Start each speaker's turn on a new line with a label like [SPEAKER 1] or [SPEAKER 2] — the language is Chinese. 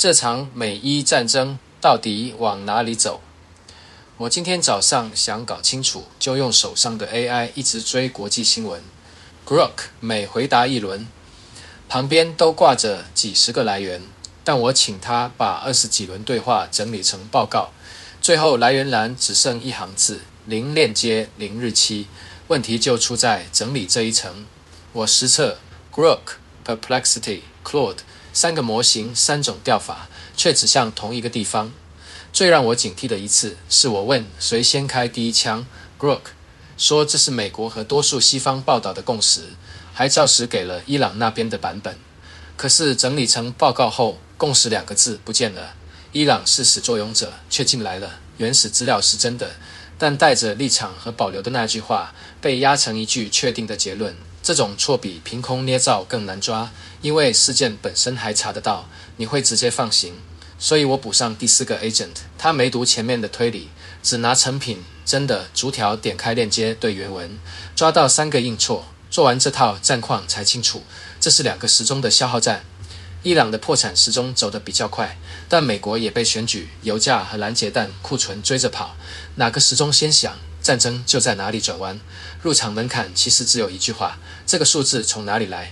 [SPEAKER 1] 这场美伊战争到底往哪里走？我今天早上想搞清楚，就用手上的 AI 一直追国际新闻。Grok 每回答一轮，旁边都挂着几十个来源，但我请他把20几轮对话整理成报告，最后来源栏只剩一行字，零链接，零日期。问题就出在整理这一层。我实测 Grok、Perplexity、Claude 3个模型3种调法，却指向同一个地方。最让我警惕的一次，是我问谁先开第一枪 ，Grok 说这是美国和多数西方报道的共识，还照实给了伊朗那边的版本。可是整理成报告后，共识2个字不见了，伊朗是始作俑者却进来了，原始资料是真的，但带着立场和保留的那句话被压成一句确定的结论。这种错比凭空捏造更难抓，因为事件本身还查得到，你会直接放行。所以我补上第4个 agent， 他没读前面的推理，只拿成品真的逐条点开链接对原文，抓到3个硬错，做完这套战况才清楚，这是2个时钟的消耗战。伊朗的破产时钟走得比较快，但美国也被选举、油价和拦截弹库存追着跑，哪个时钟先响，战争就在哪里转弯。入场门槛其实只有一句话，这个数字从哪里来？